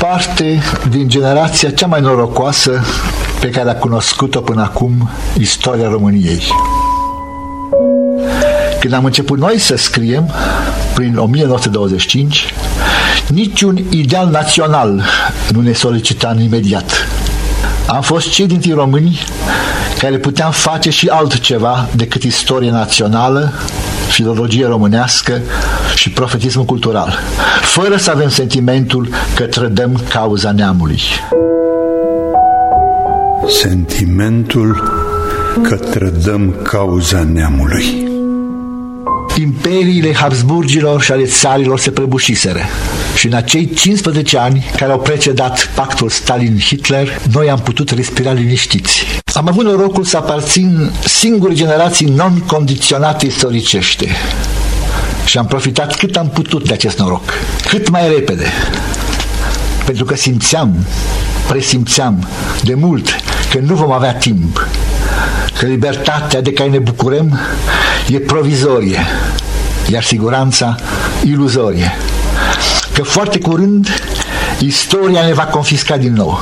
parte din generația cea mai norocoasă pe care a cunoscut-o până acum istoria României. Când am început noi să scriem, prin 1925, niciun ideal național nu ne solicita imediat. Am fost cei dintre români care puteam face și altceva decât istorie națională, filologie românească și profetismul cultural, fără să avem sentimentul că trădăm cauza neamului. Sentimentul că trădăm cauza neamului. Imperiile Habsburgilor și ale țarilor se prăbușiseră și în acei 15 ani care au precedat pactul Stalin-Hitler, noi am putut respira liniștiți. Am avut norocul să aparțin singurii generații non-condiționate istoricește și am profitat cât am putut de acest noroc, cât mai repede, pentru că presimțeam de mult că nu vom avea timp, că libertatea de care ne bucurăm e provizorie, iar siguranța iluzorie, că foarte curând istoria ne va confisca din nou.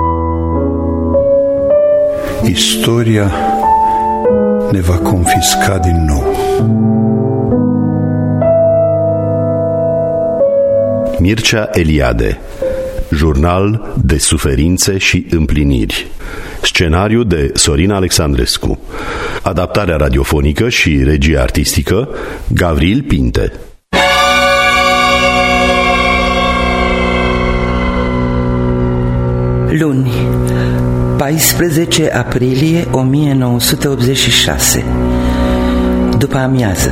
Istoria ne va confisca din nou. Mircea Eliade. Jurnal de suferințe și împliniri. Scenariu de Sorin Alexandrescu. Adaptarea radiofonică și regie artistică Gavril Pinte. Luni, 14 aprilie 1986. După amiază,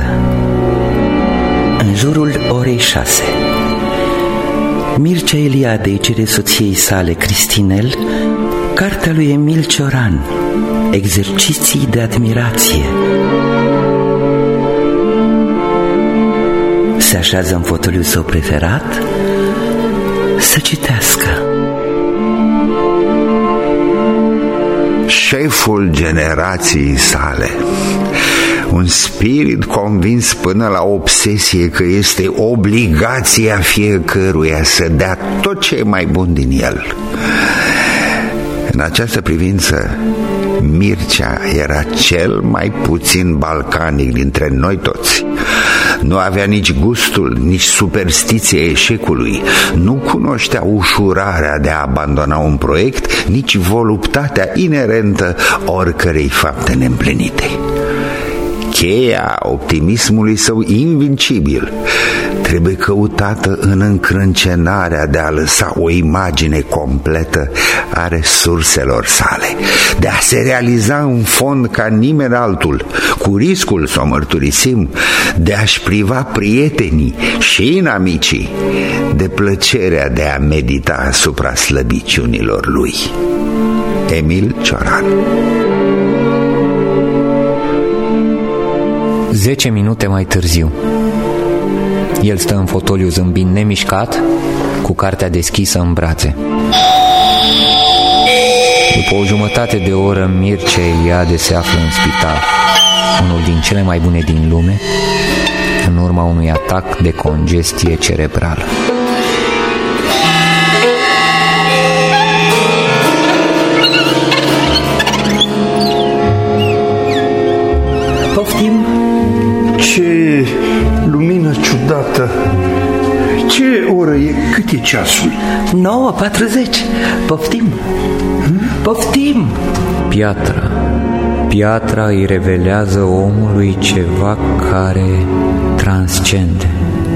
în jurul orei 6. Mircea Eliade îi cere soției sale, Cristinel, cartea lui Emil Cioran, Exerciții de admirație. Se așează în fotoliul său preferat să citească. Șeful generației sale, un spirit convins până la obsesie că este obligația fiecăruia să dea tot ce e mai bun din el. În această privință, Mircea era cel mai puțin balcanic dintre noi toți. Nu avea nici gustul, nici superstiția eșecului, nu cunoștea ușurarea de a abandona un proiect, nici voluptatea inerentă oricărei fapte neîmplinite. Cheia optimismului său invincibil trebuie căutată în încrâncenarea de a lăsa o imagine completă a resurselor sale, de a se realiza în fond ca nimeni altul, cu riscul, să o mărturisim, de a-și priva prietenii și inamicii de plăcerea de a medita asupra slăbiciunilor lui. Emil Cioran. 10 minute mai târziu. El stă în fotoliu zâmbind nemișcat, cu cartea deschisă în brațe. După o jumătate de oră, Mircea Eliade se află în spital, unul din cele mai bune din lume, în urma unui atac de congestie cerebrală. Poftim? Ce lumină ciudată! Ce oră e? Cât e ceasul? 9:40. Poftim? Poftim! Piatra îi revelează omului ceva care transcende.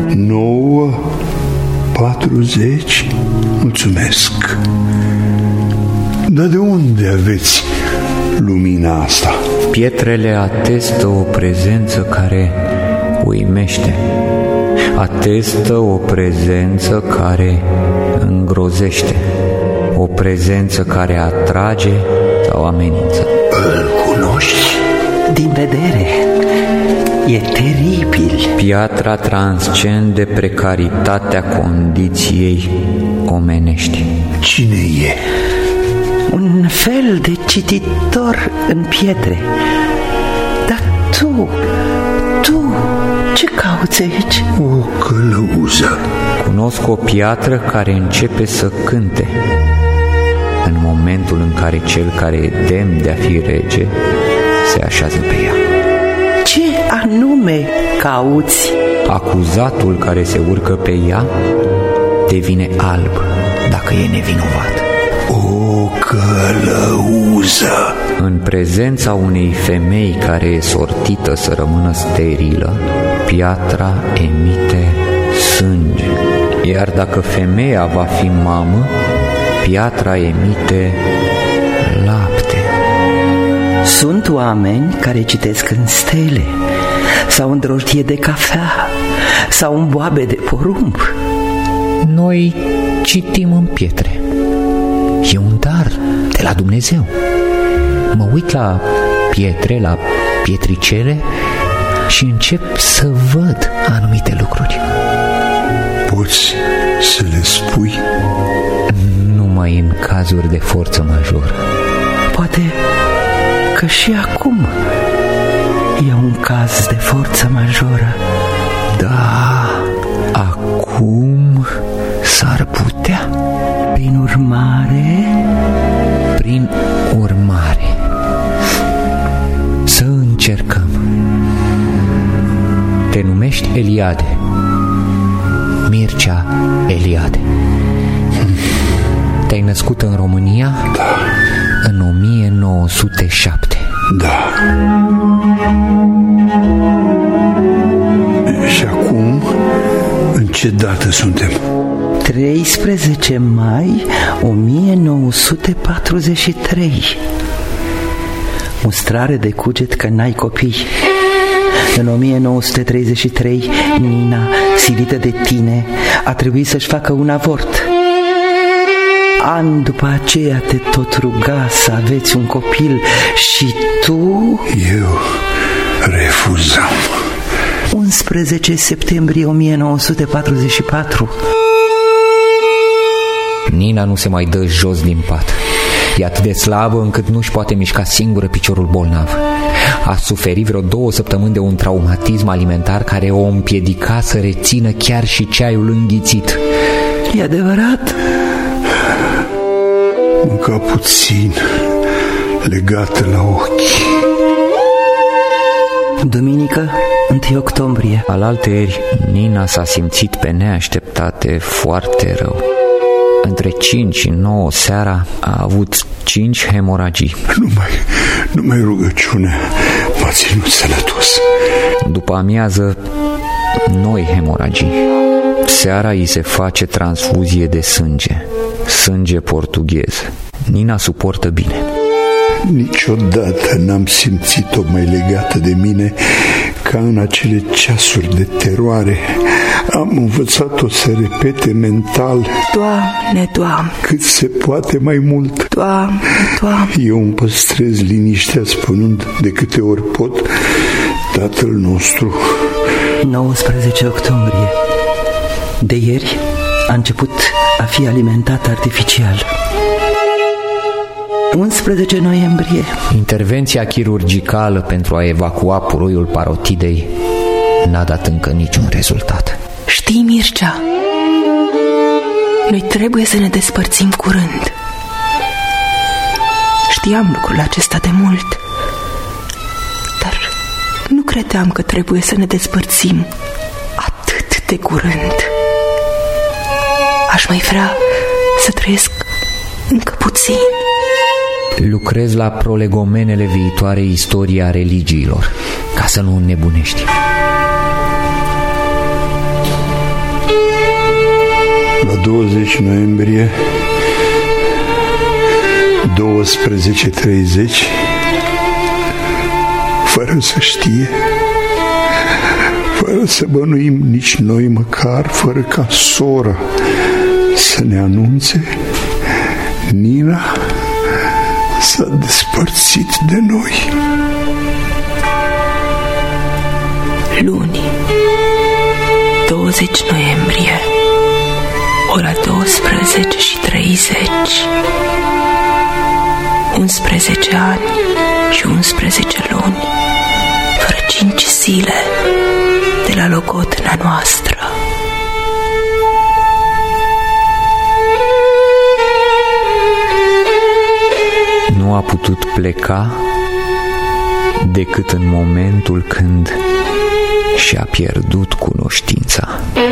9:40? Mulțumesc. Dar de unde aveți lumina asta? Pietrele atestă o prezență care uimește. Atestă o prezență care îngrozește. O prezență care atrage sau amenință. Îl cunoști? Din vedere. E teribil. Piatra transcende precaritatea condiției omenești. Cine e? Un fel de cititor în pietre. Dar tu Ce cauți aici? O călăuză. Cunosc o piatră care începe să cânte în momentul în care cel care e demn de a fi rege se așează pe ea. Ce anume cauți? Acuzatul care se urcă pe ea devine alb dacă e nevinovat. O călăuză. În prezența unei femei care e sortită să rămână sterilă, piatra emite sânge. Iar dacă femeia va fi mamă, piatra emite lapte. Sunt oameni care citesc în stele, sau în drojdie de cafea, sau în boabe de porumb. Noi citim în pietre. E un dar de la Dumnezeu. Mă uit la pietre, la pietricele și încep să văd anumite lucruri. Poți să le spui? Numai în cazuri de forță majoră. Poate că și acum e un caz de forță majoră. Da, acum s-ar putea. Prin urmare, să încercăm. Te numești Eliade, Mircea Eliade. Te-ai născut în România? Da. În 1907. Da. Și acum, în ce dată suntem? 13 mai 1943. Mustrare de cuget că n-ai copii. În 1933, Nina, silită de tine, a trebuit să-și facă un avort. An după aceea te tot ruga să aveți un copil și tu... Eu refuzam. 11 septembrie 1944. Nina nu se mai dă jos din pat. E atât de slabă încât nu-și poate mișca singură piciorul bolnav. A suferit vreo 2 săptămâni de un traumatism alimentar care o împiedica să rețină chiar și ceaiul înghițit. E adevărat? Mânca puțin, legată la ochi. Duminică, 1 octombrie. Alaltăieri, Nina s-a simțit pe neașteptate foarte rău. Între 5 și 9 seara a avut 5 hemoragii. Numai rugăciunea m-a ținut sănătos. După amiază, noi hemoragii. Seara îi se face transfuzie de sânge portughez. Nina suportă bine. Niciodată n-am simțit-o mai legată de mine ca în acele ceasuri de teroare. Am învățat-o să repete mental: Doamne, Doamne, cât se poate mai mult. Doamne, Doamne. Eu îmi păstrez liniștea spunând de câte ori pot: Tatăl nostru. 19 octombrie. De ieri a început a fi alimentat artificial. 11 noiembrie. Intervenția chirurgicală pentru a evacua puroiul parotidei n-a dat încă niciun rezultat. Știi, Mircea, noi trebuie să ne despărțim curând. Știam lucrul acesta de mult, dar nu credeam că trebuie să ne despărțim atât de curând. Aș mai vrea să trăiesc încă puțin. Lucrez la prolegomenele viitoarei istorii a religiilor, ca să nu înnebunești. La 20 noiembrie 12:30, fără să știe, fără să bănuim nici noi măcar, fără ca sora să ne anunțe, Nina s-a despărțit de noi. Luni, 20 noiembrie, ora 12:30. 11 ani și 11 luni, fără 5 zile de la Logodna noastră. Nu a putut pleca decât în momentul când și-a pierdut cunoștința.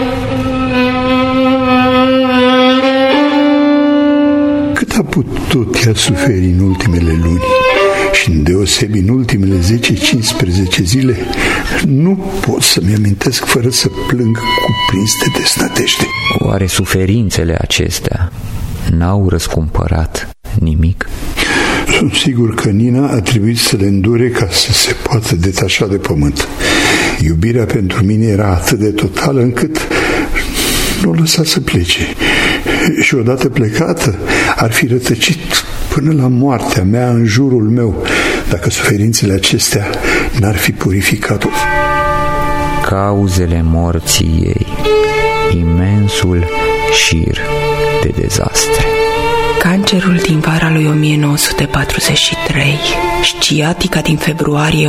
Cât a putut ea suferi în ultimele luni și îndeosebi în ultimele 10-15 zile, nu pot să-mi amintesc fără să plâng cuprins de desnădejde. Oare suferințele acestea n-au răscumpărat nimic? Sunt sigur că Nina a trebuit să le îndure ca să se poată detașa de pământ. Iubirea pentru mine era atât de totală încât nu o lăsa să plece. Și odată plecată, ar fi rătăcit până la moartea mea în jurul meu, dacă suferințele acestea n-ar fi purificat-o. Cauzele morții ei, imensul șir de dezastre. Cancerul din vara lui 1943, sciatica din februarie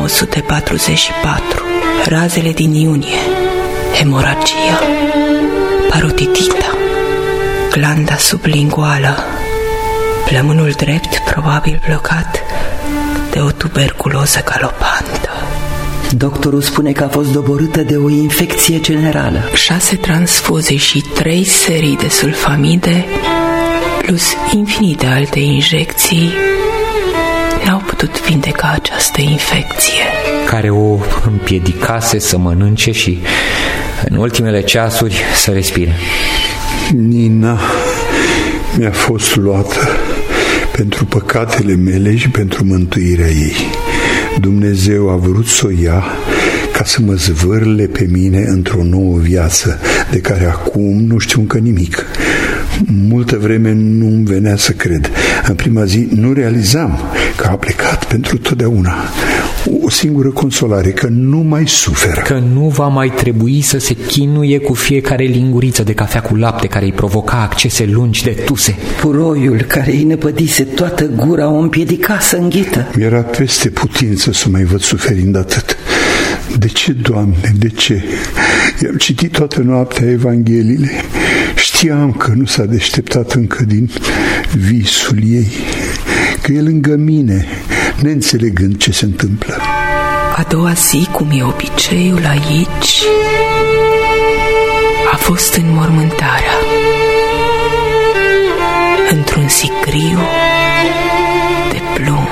1944, razele din iunie, hemoragia, parotitita, glanda sublinguală, plămânul drept probabil blocat de o tuberculoză galopantă. Doctorul spune că a fost doborâtă de o infecție generală. 6 transfuzii și 3 serii de sulfamide plus infinite alte injecții n-au putut vindeca această infecție, care o împiedicase să mănânce și în ultimele ceasuri să respire. Nina mi-a fost luată pentru păcatele mele și pentru mântuirea ei. Dumnezeu a vrut să o ia ca să mă zvârle pe mine într-o nouă viață, de care acum nu știu încă nimic. Multă vreme nu-mi venea să cred. În prima zi nu realizam că a plecat pentru totdeauna. O singură consolare, că nu mai suferă. Că nu va mai trebui să se chinuie cu fiecare linguriță de cafea cu lapte care îi provoca accese lungi de tuse. Puroiul care îi năpădise toată gura o împiedica să înghită. Mi-era peste putință să mai văd suferind atât. De ce, Doamne, de ce? I-am citit toată noaptea Evangheliile. Știam că nu s-a deșteptat încă din visul ei, că e lângă mine, neînțelegând ce se întâmplă. A doua zi, cum e obiceiul aici, a fost înmormântarea. Într-un sicriu de plumb.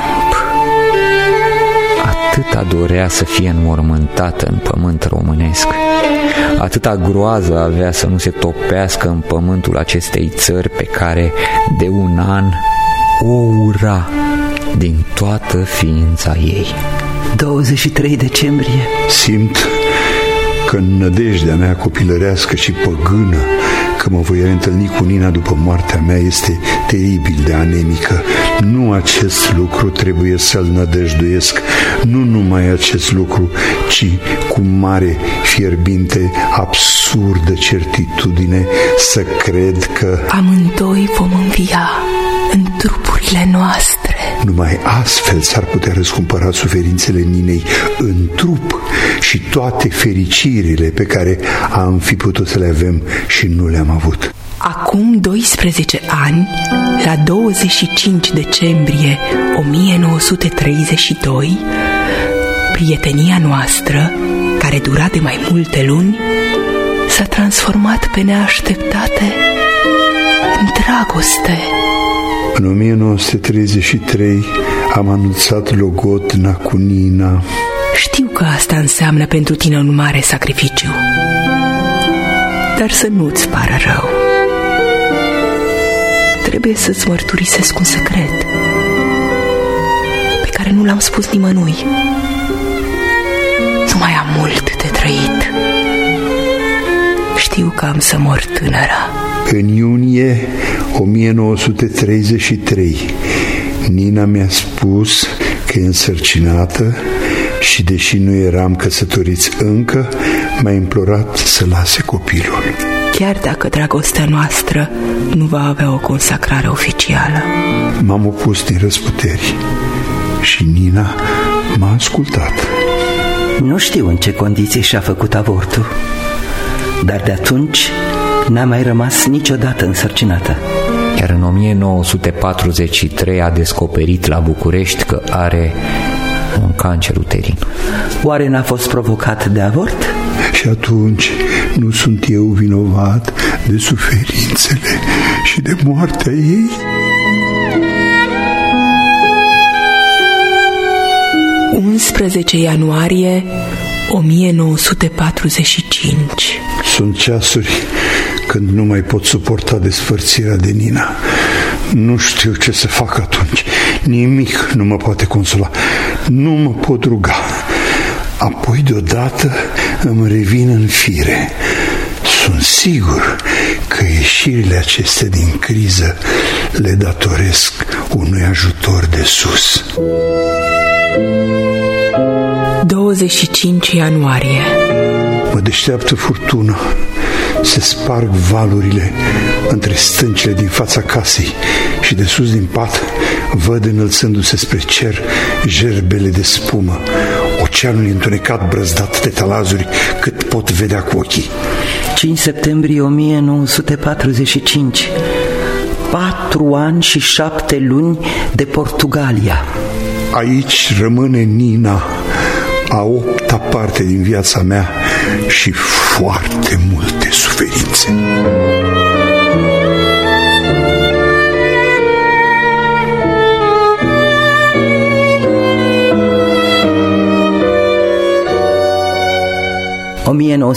Atâta dorea să fie înmormântată în pământ românesc. Atâta groază avea să nu se topească în pământul acestei țări pe care de un an o ura din toată ființa ei. 23 decembrie. Simt că în nădejdea mea copilărească și păgână că mă voi întâlni cu Nina după moartea mea este teribil de anemică. Nu acest lucru trebuie să-l nădăjduiesc, nu numai acest lucru, ci cu mare, fierbinte, absurdă certitudine să cred că amândoi vom învia în trupurile noastre. Numai astfel s-ar putea răscumpăra suferințele Ninei în trup și toate fericirile pe care am fi putut să le avem și nu le-am avut. Acum 12 ani, la 25 decembrie 1932, prietenia noastră, care dura de mai multe luni, s-a transformat pe neașteptate în dragoste. În 1933 am anunțat Logodna cu Nina. Știu că asta înseamnă pentru tine un mare sacrificiu, dar să nu-ți pară rău. Trebuie să-ți mărturisesc un secret pe care nu l-am spus nimănui. Nu mai am mult de trăit. Știu că am să mor tânără. În iunie 1933 Nina mi-a spus că e însărcinată și, deși nu eram căsătoriți încă, m-a implorat să lase copilul. Chiar dacă dragostea noastră nu va avea o consacrare oficială. M-am opus din răsputeri și Nina m-a ascultat. Nu știu în ce condiții și-a făcut avortul, dar de atunci n-a mai rămas niciodată însărcinată. Iar în 1943 a descoperit la București că are un cancer uterin. Oare n-a fost provocat de avort? Și atunci nu sunt eu vinovat de suferințele și de moartea ei? Ianuarie 1945. Sunt ceasuri când nu mai pot suporta despărțirea de Nina. Nu știu ce să fac atunci. Nimic nu mă poate consola. Nu mă pot ruga. Apoi deodată îmi revin în fire. Sunt sigur că ieșirile acestea din criză le datoresc unui ajutor de sus. 25 ianuarie. Mă deșteaptă furtuna. Se sparg valurile între stâncile din fața casei și de sus din pat văd înălțându-se spre cer gerbele de spumă, oceanul întunecat brăzdat de talazuri cât pot vedea cu ochii. 5 septembrie 1945. 4 ani și 7 luni de Portugalia. Aici rămâne Nina, a 8-a parte din viața mea și foarte multe suferințe. ...1945,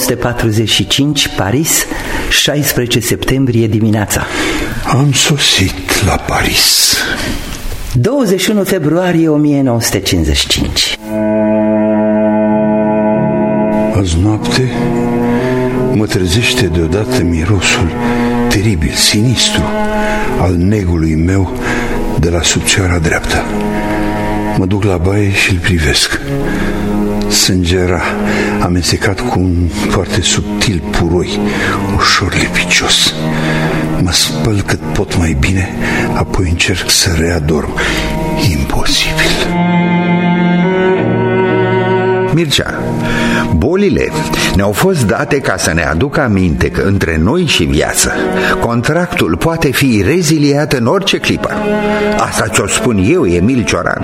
Paris, 16 septembrie dimineața. Am sosit la Paris. 21 februarie 1955. Azi noapte mă trezește deodată mirosul teribil, sinistru al negului meu de la subțioara dreaptă. Mă duc la baie și îl privesc. Sângera, amestecat cu un foarte subtil puroi, ușor lipicios. Mă spăl cât pot mai bine, apoi încerc să readorm. Imposibil. Mircea, bolile ne-au fost date ca să ne aducă aminte că între noi și viață contractul poate fi reziliat în orice clipă. Asta ți-o spun eu, Emil Cioran.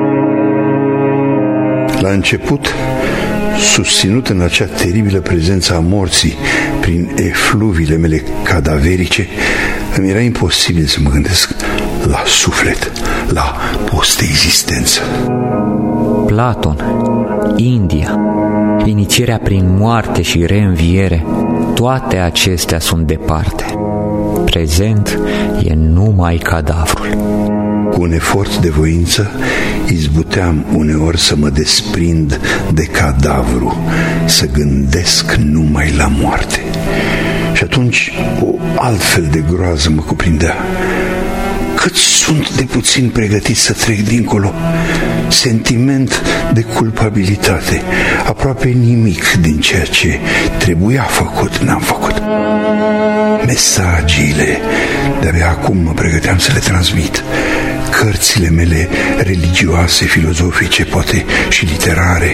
La început, susținut în acea teribilă prezență a morții prin efluviile mele cadaverice, îmi era imposibil să mă gândesc la suflet, la post-existență. Platon, India, inițierea prin moarte și reînviere, toate acestea sunt departe. Prezent e numai cadavrul. Cu un efort de voință izbuteam uneori să mă desprind de cadavru, să gândesc numai la moarte. Și atunci o altfel de groază mă cuprindea. Cât sunt de puțin pregătit să trec dincolo. Sentiment de culpabilitate. Aproape nimic din ceea ce trebuia făcut n-am făcut. Mesagile de-abia acum mă pregăteam să le transmit. Cărțile mele religioase, filozofice, poate și literare.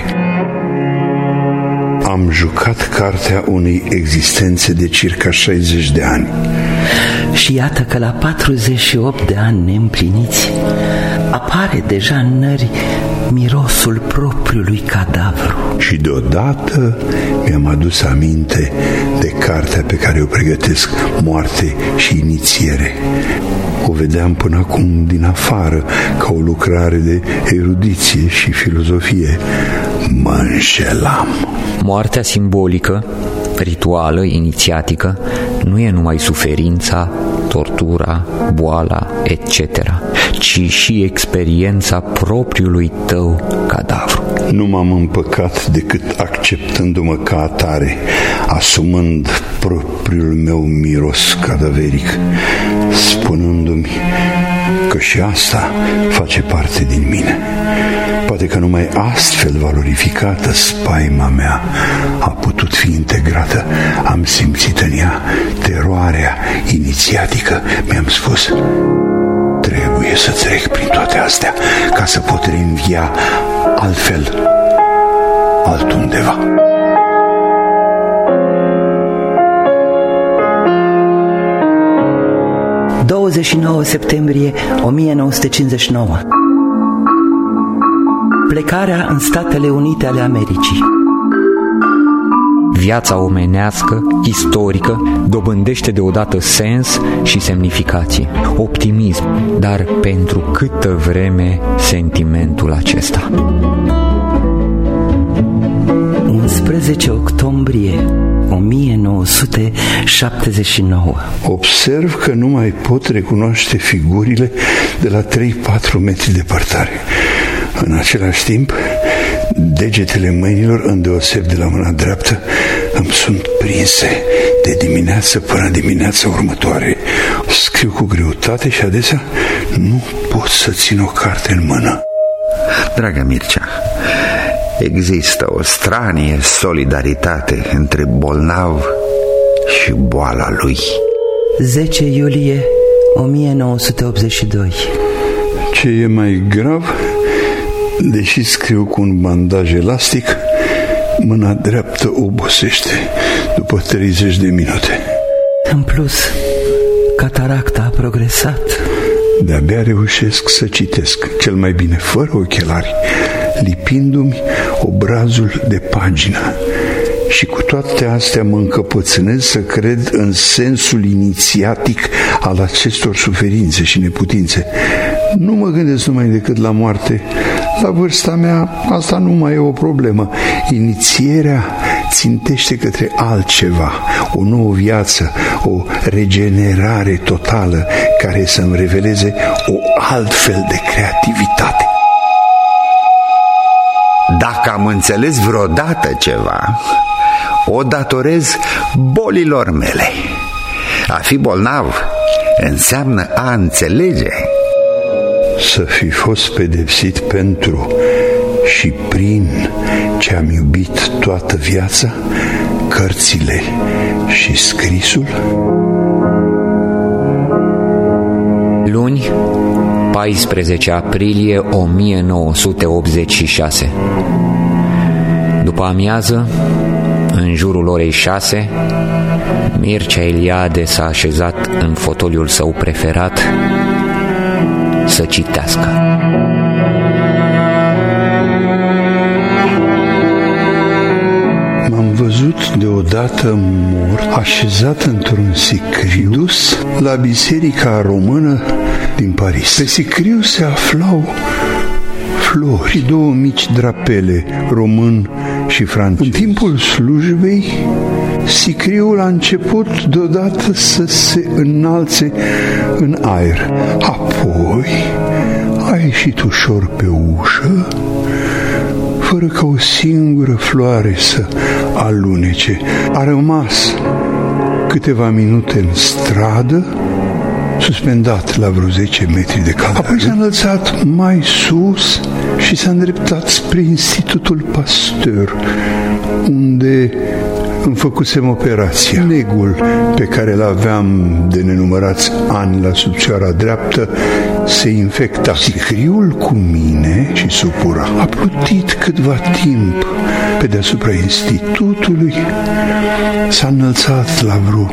Am jucat cartea unei existențe de circa 60 de ani. Și iată că la 48 de ani neîmpliniți apare deja în nări mirosul propriului cadavru. Și deodată mi-am adus aminte de cartea pe care o pregătesc, Moarte și inițiere. O vedeam până acum din afară ca o lucrare de erudiție și filozofie. Mă înșelam. Moartea simbolică, rituală, inițiatică, nu e numai suferința, tortura, boala, etc., ci și experiența propriului tău cadavru. Nu m-am împăcat decât acceptându-mă ca atare, asumând propriul meu miros cadaveric, spunându-mi că și asta face parte din mine. Poate că numai astfel valorificată spaima mea a putut fi integrată. Am simțit în ea teroarea inițiatică. Mi-am spus, trebuie să trec prin toate astea ca să pot reînvia altfel. altundeva. – 29 septembrie 1959. Plecarea în Statele Unite ale Americii. Viața omenească, istorică, dobândește deodată sens și semnificație, optimism, dar pentru câtă vreme sentimentul acesta? 11 octombrie 1979. Observ că nu mai pot recunoaște figurile de la 3-4 metri departare. În același timp, degetele mâinilor, îndeoseb de la mâna dreaptă, îmi sunt prinse de dimineață până dimineața următoare. Scriu cu greutate și adesea nu pot să țin o carte în mână. Dragă Mircea, există o stranie solidaritate între bolnav și boala lui. 10 iulie 1982. Ce e mai grav, deși scriu cu un bandaj elastic, mâna dreaptă obosește după 30 de minute. În plus, cataracta a progresat. De-abia reușesc să citesc, cel mai bine fără ochelari, lipindu-mi obrazul de pagină. Și cu toate astea mă încăpățânez să cred în sensul inițiatic al acestor suferințe și neputințe. Nu mă gândesc numai decât la moarte. La vârsta mea asta nu mai e o problemă. Inițierea țintește către altceva, o nouă viață, o regenerare totală care să-mi reveleze o altfel de creativitate. Dacă am înțeles vreodată ceva, o datorez bolilor mele. A fi bolnav înseamnă a înțelege. Să fi fost pedepsit pentru și prin ce am iubit toată viața, cărțile și scrisul. Luni, 14 aprilie 1986. După amiază, în jurul orei 6, Mircea Eliade s-a așezat în fotoliul său preferat să citească. M-am văzut deodată mort, așezat într-un sicriu, dus la biserica română din Paris. Pe sicriu se aflau flori și 2 mici drapele, român și francez. În timpul slujbei, sicriul a început deodată să se înalțe în aer. Apoi a ieșit ușor pe ușă, fără ca o singură floare să alunece. A rămas câteva minute în stradă, suspendat la vreo 10 metri de caldare. Apoi s-a înălțat mai sus și s-a îndreptat spre Institutul Pasteur, unde îmi făcusem operația. Negul pe care îl aveam de nenumărați ani la subțioara dreaptă se infecta. Sicriul cu mine și supura a plutit câtva timp pe deasupra institutului, s-a înălțat la vreo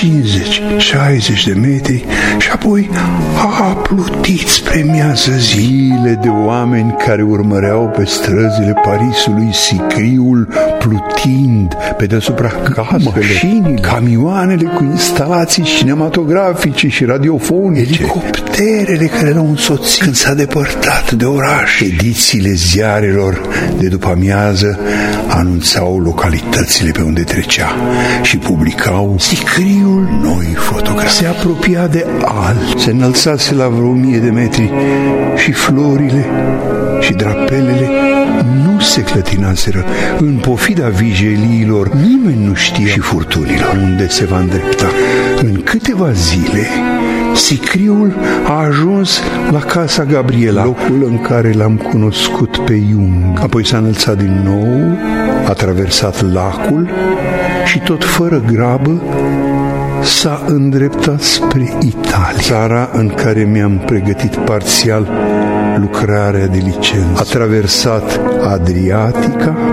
50-60 de metri și apoi a plutit spre miază. Zile de oameni care urmăreau pe străzile Parisului sicriul plutind pe deasupra caselor, mașinile, camioanele cu instalații cinematografice și radiofonice, elicopterele care l-au însoțit când s-a depărtat de oraș. Edițiile ziarelor de după amiază anunțau localitățile pe unde trecea și publicau sicriul noi fotografii. Se apropia de alt, se înălțase la vreo 1000 de metri și florile și drapelele nu se clătinaseră. În pofida vigeliilor, nimeni nu știa și furtunilor unde se va îndrepta. În câteva zile, sicriul a ajuns la Casa Gabriela, locul în care l-am cunoscut pe Jung. Apoi s-a înălțat din nou, a traversat lacul și tot fără grabă s-a îndreptat spre Italia, țara în care mi-am pregătit parțial lucrarea de licență. A traversat Adriatica,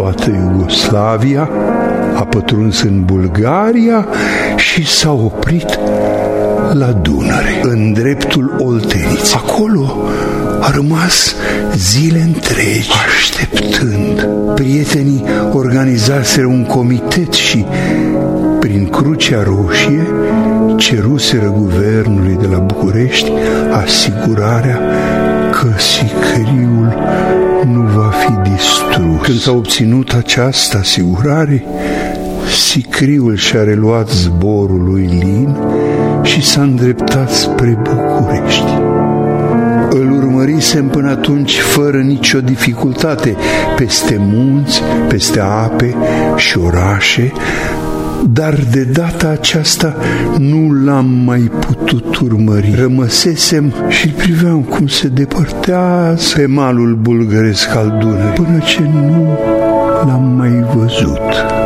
toată Iugoslavia, a pătruns în Bulgaria și s-a oprit la Dunăre, în dreptul Olteniței. Acolo a rămas zile întregi, așteptând. Prietenii organizaseră un comitet și, prin Crucea Roșie, ceruseră guvernului de la București asigurarea că sicriul nu va fi distrus. Când s-a obținut această asigurare, sicriul și-a reluat zborul lui Lin și s-a îndreptat spre București. Îl urmărisem până atunci fără nicio dificultate, peste munți, peste ape și orașe, dar de data aceasta nu l-am mai putut urmări. Rămăsesem și priveam cum se depărtează pe malul bulgăresc al Dunării, până ce nu l-am mai văzut.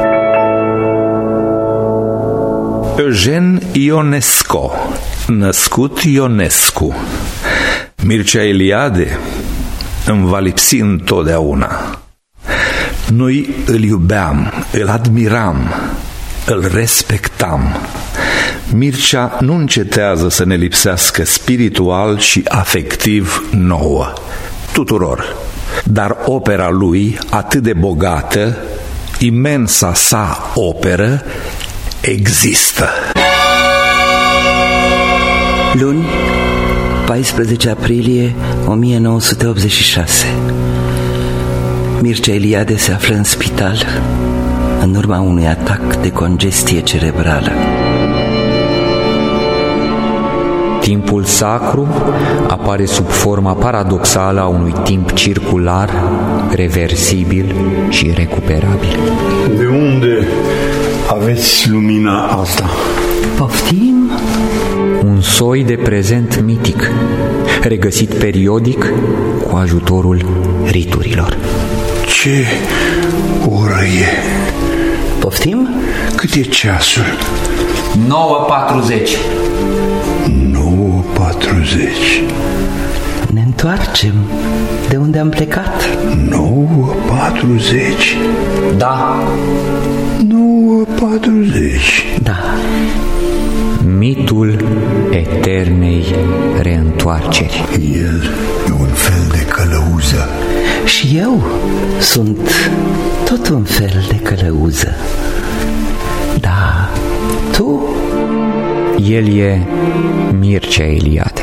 Eugen Ionesco, născut Ionescu. Mircea Eliade îmi va lipsi întotdeauna. Noi îl iubeam, îl admiram, îl respectam. Mircea nu încetează să ne lipsească spiritual și afectiv nouă, tuturor. Dar opera lui, atât de bogată, imensa sa operă, există. Luni, 14 aprilie 1986. Mircea Eliade se află în spital în urma unui atac de congestie cerebrală. Timpul sacru apare sub forma paradoxală a unui timp circular, reversibil și recuperabil. De unde aveți lumina asta? Poftim? Un soi de prezent mitic, regăsit periodic cu ajutorul riturilor. Ce oră e? Poftim? Cât e ceasul? 9:40. 9:40. Ne întoarcem de unde am plecat. 9:40. Da. 9:40. Da. Mitul eternei reîntoarceri. El e un fel de călăuză. Și eu sunt tot un fel de călăuză. Da, tu? El e Mircea Eliade.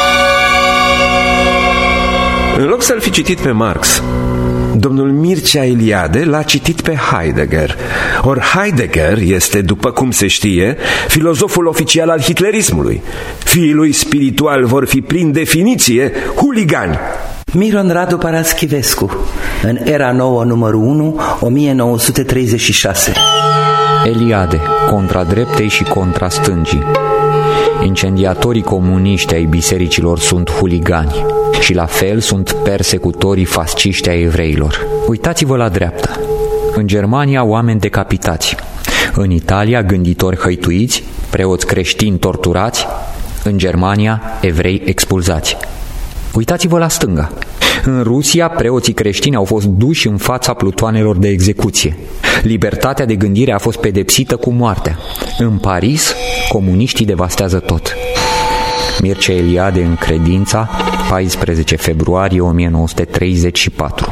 În loc să-l fi citit pe Marx, domnul Mircea Eliade l-a citit pe Heidegger. Or Heidegger este, după cum se știe, filozoful oficial al hitlerismului. Fiii lui spiritual vor fi, prin definiție, huligani. Miron Radu Paraschivescu, în Era Nouă numărul 1, 1936. Eliade, contra dreptei și contra stângii. Incendiatorii comuniști ai bisericilor sunt huligani și la fel sunt persecutorii fasciști ai evreilor. Uitați-vă la dreapta. În Germania, oameni decapitați. În Italia, gânditori hăituiți, preoți creștini torturați. În Germania, evrei expulzați. Uitați-vă la stânga. În Rusia, preoții creștini au fost duși în fața plutoanelor de execuție. Libertatea de gândire a fost pedepsită cu moartea. În Paris, comuniștii devastează tot. Mircea Eliade în Credința, 14 februarie 1934.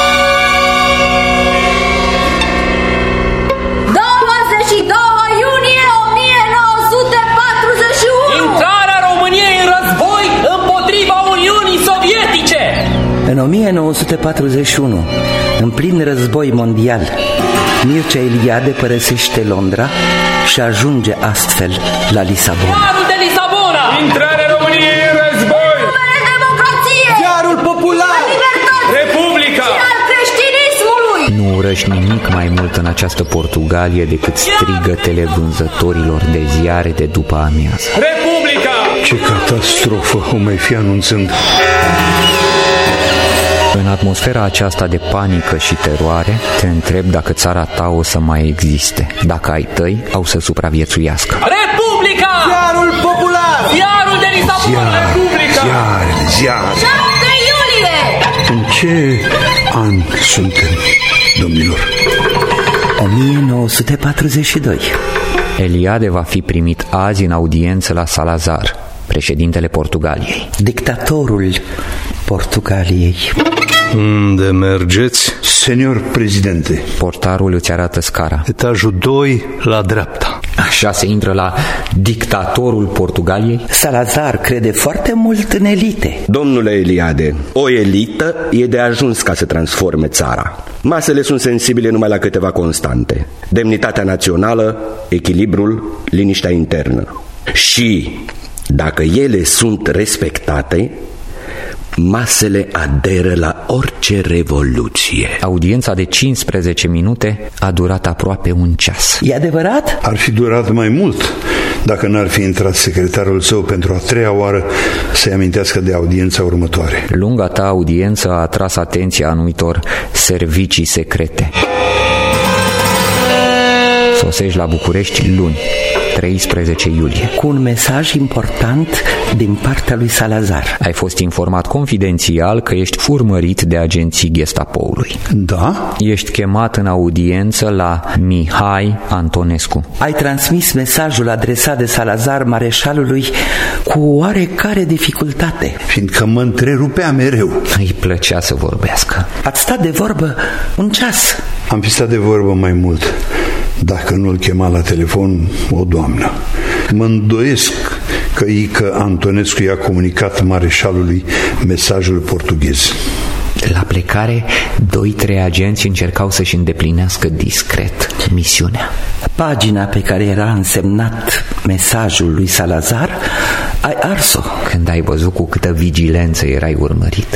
În 1941, în plin război mondial, Mircea Eliade părăsește Londra și ajunge astfel la Lisabona. Ziarul de Lisabona! Intrarea României în război! Numele democrației! Ziarul popular! Al libertății! Republica! Și al creștinismului! Nu urăști nimic mai mult în această Portugalie decât strigătele vânzătorilor de ziare de după amiază. Republica! Ce catastrofă o mai fi anunțând. În atmosfera aceasta de panică și teroare, te întreb dacă țara ta o să mai existe, dacă ai tăi au să supraviețuiască. Republica! Ziarul popular! Ziarul de Lisabona! Republica! Ziare. 7 iulie! În ce an suntem? domnilor. 1942. Eliade va fi primit azi în audiență la Salazar, președintele Portugaliei. Dictatorul Portugaliei. Unde mergeți? Senior prezidente. Portarul îți arată scara. Etajul 2 la dreapta. Așa se intră la dictatorul Portugaliei? Salazar crede foarte mult în elite. Domnule Eliade, o elită e de ajuns ca să transforme țara. Masele sunt sensibile numai la câteva constante: demnitatea națională, echilibrul, liniștea internă. Și dacă ele sunt respectate, masele aderă la orice revoluție. Audiența de 15 minute a durat aproape un ceas. E adevărat? Ar fi durat mai mult dacă n-ar fi intrat secretarul său pentru a treia oară să-i amintească de audiența următoare. Lunga ta audiență a atras atenția anumitor servicii secrete. Sosești la București luni, 13 iulie. Cu un mesaj important din partea lui Salazar. Ai fost informat confidențial că ești urmărit de agenții Gestapoului. Da? Ești chemat în audiență la Mihai Antonescu. Ai transmis mesajul adresat de Salazar mareșalului cu oarecare dificultate. Fiindcă mă întrerupea mereu. Îi plăcea să vorbească. Ați stat de vorbă un ceas. Am fi stat de vorbă mai mult dacă nu-l chema la telefon o doamnă. Mă îndoiesc că Ică Antonescu i-a comunicat mareșalului mesajul portughez. La plecare, 2-3 agenți încercau să-și îndeplinească discret misiunea. Pagina pe care era însemnat mesajul lui Salazar, ai ars-o. Când ai văzut cu câtă vigilență erai urmărit.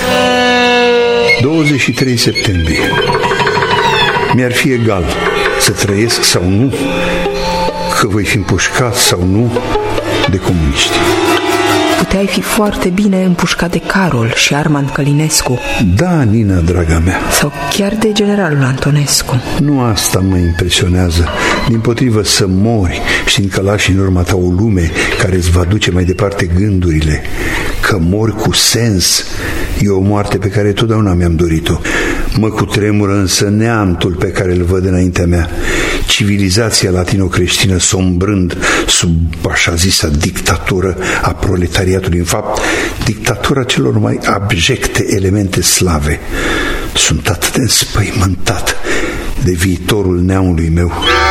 23 septembrie. Mi-ar fi egal să trăiesc sau nu, că voi fi împușcat sau nu de comuniști. Puteai fi foarte bine împușcat de Carol și Armand Călinescu. Da, Nina, draga mea. Sau chiar de generalul Antonescu. Nu asta mă impresionează. Dimpotrivă, să mori știind că lași în urma ta o lume care îți va duce mai departe gândurile. Că mori cu sens e o moarte pe care totdeauna mi-am dorit-o. Mă cutremură însă neamtul pe care îl văd înaintea mea. Civilizația latino-creștină sombrând sub așa zisa dictatură a proletariatului, în fapt dictatura celor mai abjecte elemente slave. Sunt atât de înspăimântat de viitorul neamului meu.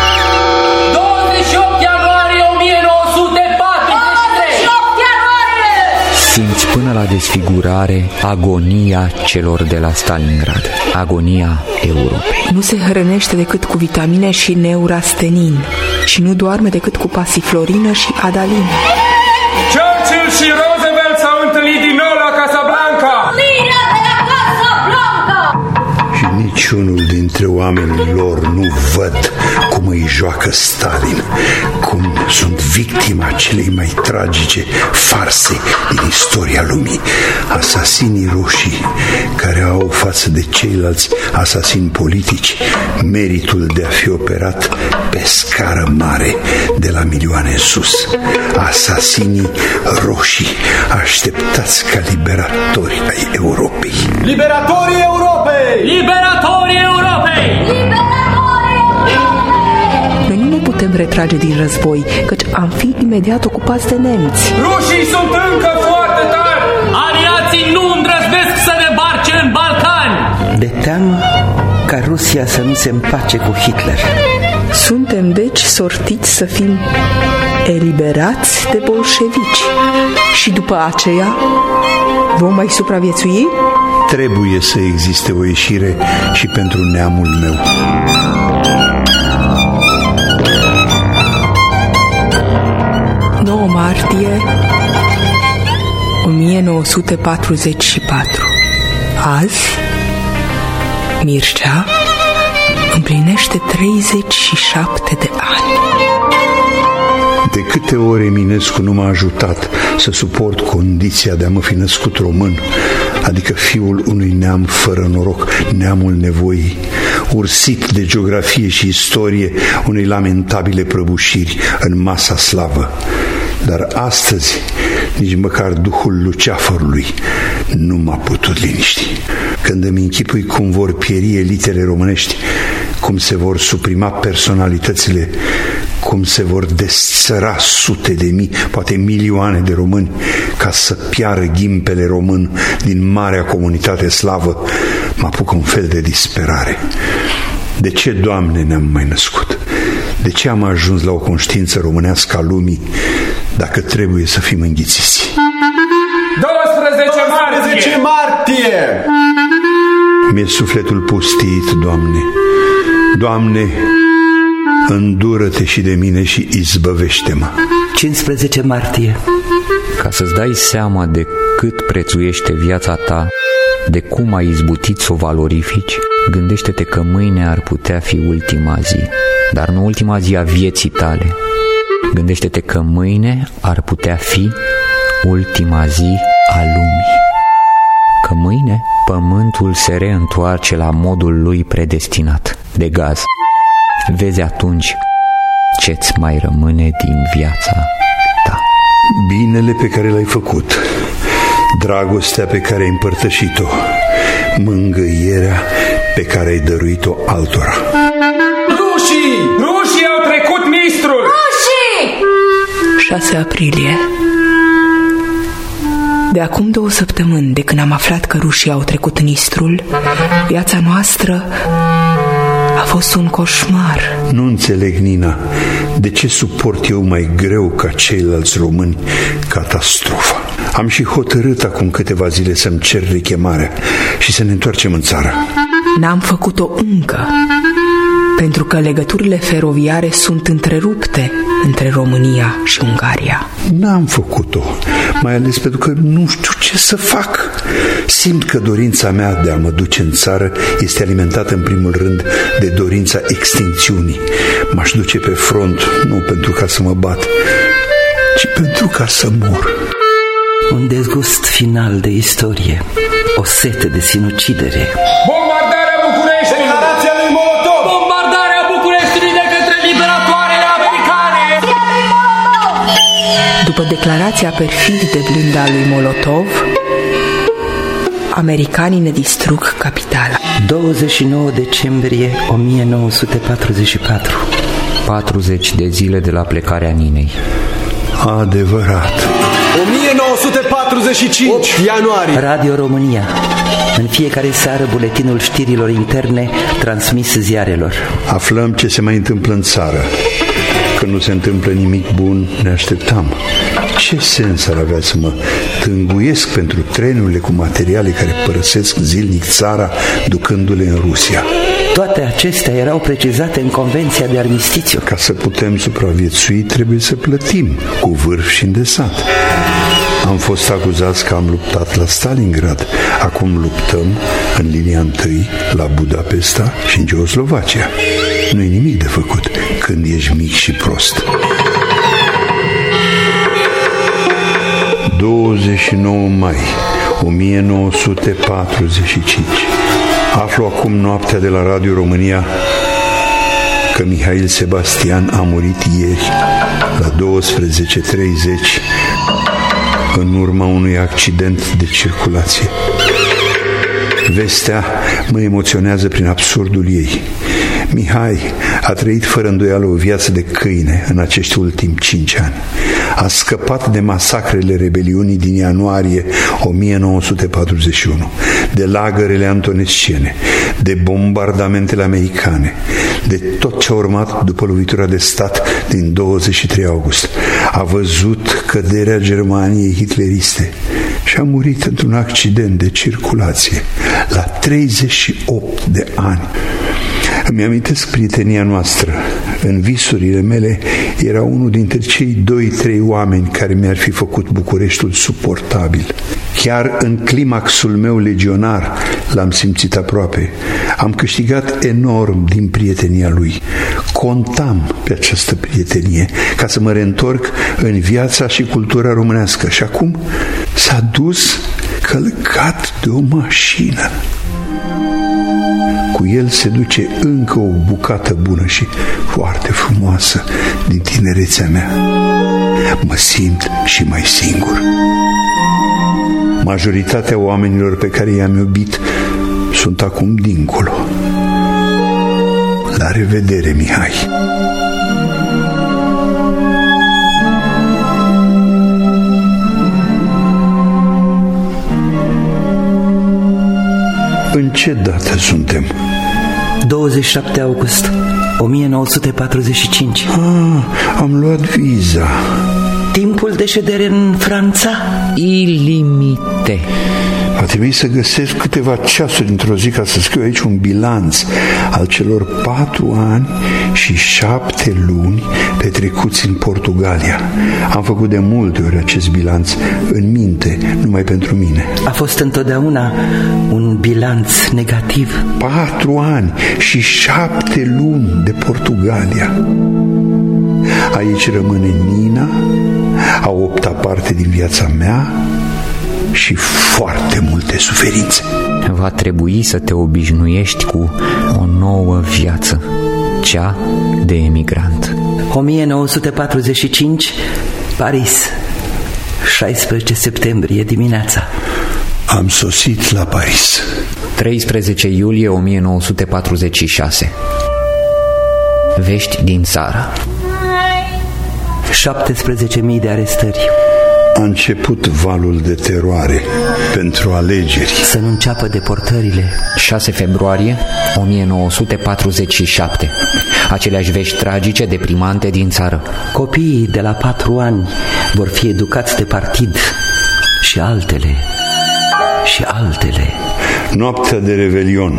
28 ianuarie 1943. Simți până la desfigurare agonia celor de la Stalingrad, agonia Europei. Nu se hrănește decât cu vitamine și neurastenin și nu doarme decât cu pasiflorină și adalină. Churchill și Roosevelt s-au întâlnit din nou la Casablanca. Mira de la Casablanca! Și niciunul dintre oamenii lor nu văd cum îi joacă Stalin, cum sunt victima celei mai tragice farse din istoria lumii. Asasinii roșii care au față de ceilalți asasini politici meritul de a fi operat pe scară mare de la milioane în sus. Asasinii roșii așteptați ca liberatori ai Europei. Liberatorii Europei! Liberatorii Europei! Noi nu ne putem retrage din război, căci am fi imediat ocupați de nemți. Rușii sunt încă foarte tari! Aliații nu îndrăznesc să rebarce în Balcani! De teamă ca Rusia să nu se împace cu Hitler. Suntem deci sortiți să fim eliberați de bolșevici. Și după aceea vom mai supraviețui? Trebuie să existe o ieșire și pentru neamul meu. Martie 1944. Azi Mircea împlinește 37 de ani. De câte ori Eminescu nu m-a ajutat să suport condiția de a mă fi născut român, adică fiul unui neam fără noroc, neamul nevoii, ursit de geografie și istorie unei lamentabile prăbușiri în masa slavă. Dar astăzi nici măcar duhul luceafărului nu m-a putut liniști. Când îmi închipui cum vor pieri elitele românești, cum se vor suprima personalitățile, cum se vor desțăra sute de mii, poate milioane de români, ca să piară ghimpele român din marea comunitate slavă, mă apucă un fel de disperare. De ce, Doamne, ne-am mai născut? De ce am ajuns la o conștiință românească a lumii dacă trebuie să fim înghițiți? 12 martie! Mi-e sufletul pustit, Doamne. Doamne, îndură-te și de mine și izbăvește-mă. 15 martie. Ca să-ți dai seama de cât prețuiește viața ta, de cum ai izbutit să o valorifici, gândește-te că mâine ar putea fi ultima zi, dar nu ultima zi a vieții tale. Gândește-te că mâine ar putea fi ultima zi a lumii. Că mâine pământul se reîntoarce la modul lui predestinat, de gaz. Vezi atunci ce-ți mai rămâne din viața ta. Binele pe care l-ai făcut, dragostea pe care ai împărtășit-o, mângâierea pe care ai dăruit-o altora. Rușii au trecut mistrul! Rușii! 6 aprilie. De acum 2 săptămâni, de când am aflat că rușii au trecut Nistrul, viața noastră a fost un coșmar. Nu înțeleg, Nina, de ce suport eu mai greu ca ceilalți români catastrofa. Am și hotărât acum câteva zile să-mi cer rechemarea și să ne întoarcem în țară. N-am făcut-o încă, pentru că legăturile feroviare sunt întrerupte între România și Ungaria. N-am făcut-o, mai ales pentru că nu știu ce să fac. Simt că dorința mea de a mă duce în țară este alimentată în primul rând de dorința extințiunii. M-aș duce pe front, nu pentru ca să mă bat, ci pentru ca să mor. Un dezgust final de istorie, o sete de sinucidere. Bombardarea Bucureștiului! Declarația lui Molotov! Bombardarea Bucureștiului de către liberatoarele americane! După declarația perfid de blândă a lui Molotov, americanii ne distrug capitala. 29 decembrie 1944. 40 de zile de la plecarea Ninei. Adevărat. 1945 ianuarie. Radio România. În fiecare seară buletinul știrilor interne transmis ziarelor. Aflăm ce se mai întâmplă în țară. Când nu se întâmplă nimic bun, ne așteptam. Ce sens ar avea să mă tânguiesc pentru trenurile cu materiale care părăsesc zilnic țara, ducându-le în Rusia? Toate acestea erau precizate în Convenția de Armistițiu. Ca să putem supraviețui, trebuie să plătim, cu vârf și îndesat. Am fost acuzați că am luptat la Stalingrad. Acum luptăm în linia întâi la Budapesta și în Ceoslovacia. Nu-i nimic de făcut când ești mic și prost. 29 mai 1945. Aflu acum noaptea de la Radio România că Mihail Sebastian a murit ieri la 12:30 în urma unui accident de circulație. Vestea mă emoționează prin absurdul ei. Mihai a trăit fără îndoială o viață de câine în acești ultimi 5 ani. A scăpat de masacrele rebeliunii din ianuarie 1941, de lagărele antonescene, de bombardamentele americane, de tot ce a urmat după lovitura de stat din 23 august. A văzut căderea Germaniei hitleriste și a murit într-un accident de circulație la 38 de ani. Îmi amintesc prietenia noastră. În visurile mele era unul dintre cei 2-3 oameni care mi-ar fi făcut Bucureștiul suportabil. Chiar în climaxul meu legionar l-am simțit aproape. Am câștigat enorm din prietenia lui. Contam pe această prietenie ca să mă reîntorc în viața și cultura românească. Și acum s-a dus călcat de o mașină. Cu el se duce încă o bucată bună și foarte frumoasă din tinerețea mea. Mă simt și mai singur. Majoritatea oamenilor pe care i-am iubit sunt acum dincolo. La revedere, Mihai. În ce dată suntem? 27 august 1945. Am luat viza. Timpul de ședere în Franța? Ilimite. Va trebui să găsesc câteva ceasuri dintr-o zi ca să scriu aici un bilanț al celor 4 ani și 7 luni petrecuți în Portugalia. Am făcut de multe ori acest bilanț în minte, numai pentru mine. A fost întotdeauna un bilanț negativ. 4 ani și 7 luni de Portugalia. Aici rămâne Nina, a 8-a parte din viața mea și foarte multe suferințe. Va trebui să te obișnuiești cu o nouă viață, cea de emigrant. 1945, Paris, 16 septembrie dimineața. Am sosit la Paris. 13 iulie 1946. Vești din țară. 17.000 de arestări. A început valul de teroare pentru alegeri. Să nu înceapă deportările. 6 februarie 1947. Aceleași vești tragice, deprimante din țară. Copiii de la 4 ani vor fi educați de partid și altele și altele. Noaptea de Revelion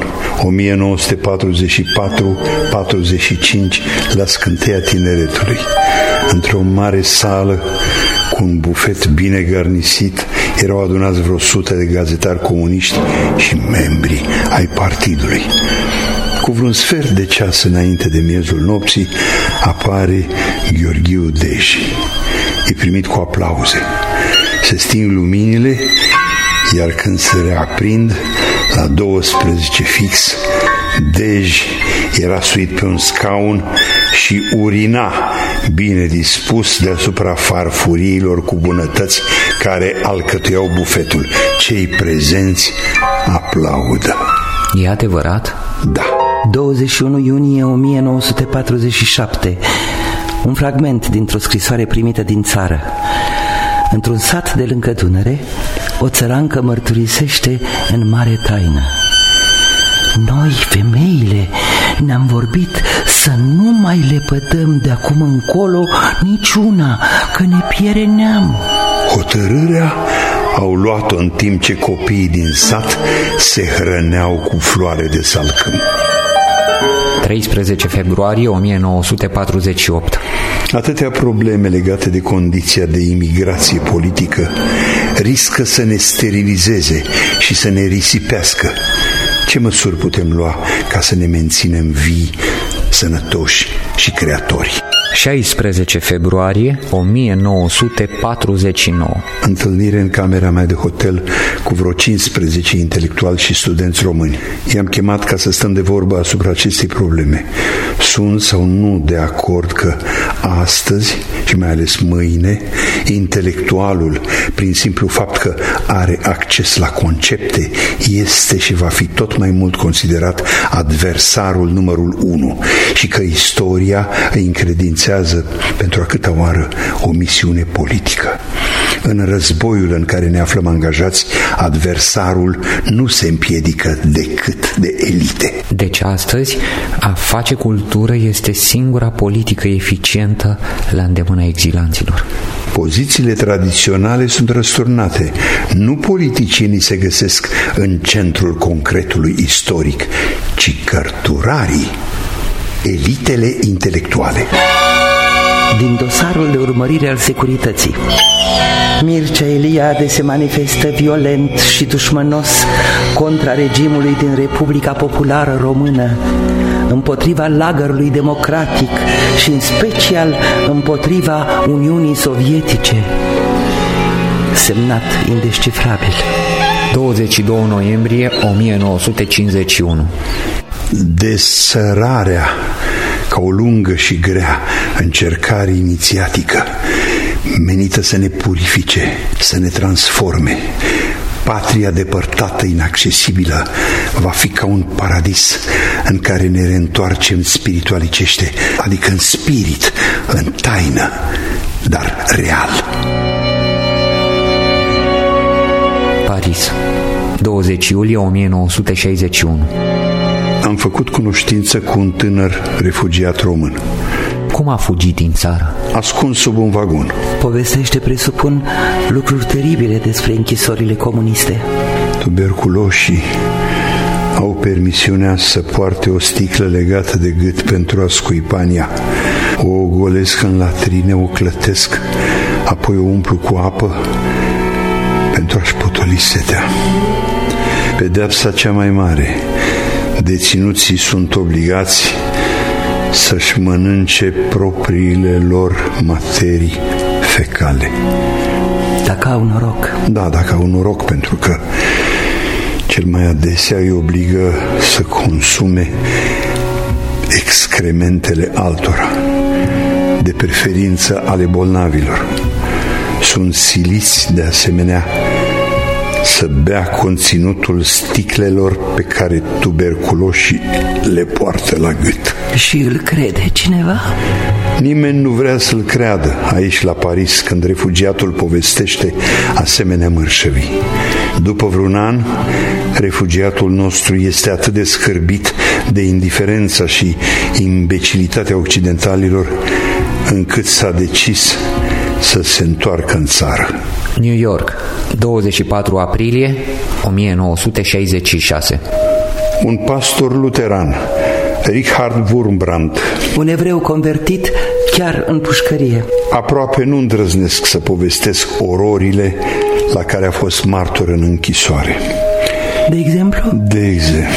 1944-45 la Scânteia Tineretului. Într-o mare sală cu un bufet bine garnisit erau adunați vreo 100 de gazetari comuniști și membri ai partidului. Cu vreun sfert de ceas înainte de miezul nopții apare Gheorghiu Dej. E primit cu aplauze. Se sting luminile, iar când se reaprind la 12 fix, Dej era suit pe un scaun și urina bine dispus deasupra farfuriilor cu bunătăți care alcătuiau bufetul. Cei prezenți aplaudă. E adevărat? Da. 21 iunie 1947. Un fragment dintr-o scrisoare primită din țară. Într-un sat de lângă Dunăre, o țărancă mărturisește în mare taină: noi, femeile, ne-am vorbit să nu mai lepădăm de acum încolo niciuna, că ne pierde neam. Hotărârea au luat-o în timp ce copiii din sat se hrăneau cu floare de salcâm. 13 februarie 1948. Atâtea probleme legate de condiția de imigrație politică riscă să ne sterilizeze și să ne risipească. Ce măsuri putem lua ca să ne menținem vii, sănătoși și creatori? 16 februarie 1949. Întâlnire în camera mea de hotel cu vreo 15 intelectuali și studenți români. I-am chemat ca să stăm de vorbă asupra acestei probleme. Sunt sau nu de acord că astăzi și mai ales mâine, intelectualul, prin simplu fapt că are acces la concepte, este și va fi tot mai mult considerat adversarul numărul 1 și că istoria îi încredințează pentru a câta oară o misiune politică. În războiul în care ne aflăm angajați, adversarul nu se împiedică decât de elite. Deci astăzi, a face cultură este singura politică eficientă la îndemâna exilanților. Pozițiile tradiționale sunt răsturnate. Nu politicienii se găsesc în centrul concretului istoric, ci cărturarii, elitele intelectuale. Din dosarul de urmărire al securității. Mircea Eliade se manifestă violent și dușmănos contra regimului din Republica Populară Română, împotriva lagărului democratic și în special împotriva Uniunii Sovietice. Semnat indescifrabil. 22 noiembrie 1951. Desărarea ca o lungă și grea încercare inițiatică, menită să ne purifice, să ne transforme. Patria depărtată, inaccesibilă, va fi ca un paradis în care ne reîntoarcem spiritualicește, adică în spirit, în taină, dar real. Paris, 20 iulie 1961. Am făcut cunoștință cu un tânăr refugiat român. Cum a fugit din țară? Ascuns sub un vagon. Povestește, presupun, lucruri teribile despre închisorile comuniste. Tuberculoșii au permisiunea să poarte o sticlă legată de gât pentru a scuipa în ea. O ogolesc în latrine, o clătesc, apoi o umplu cu apă pentru a-și potoli setea. Pedeapsa cea mai mare: deținuții sunt obligați să-și mănânce propriile lor materii fecale. Dacă au noroc. Da, dacă au noroc, pentru că cel mai adesea îi obligă să consume excrementele altora, de preferință ale bolnavilor. Sunt siliți de asemenea să bea conținutul sticlelor pe care tuberculoșii le poartă la gât. Și îl crede cineva? Nimeni nu vrea să-l creadă aici la Paris când refugiatul povestește asemenea mărșăvii. După vreun an, refugiatul nostru este atât de scârbit de indiferența și imbecilitatea occidentalilor, încât s-a decis să se întoarcă în țară. New York, 24 aprilie 1966. Un pastor luteran, Richard Wurmbrand, un evreu convertit chiar în pușcărie. Aproape nu îndrăznesc să povestesc ororile la care a fost martor în închisoare. De exemplu? De exemplu,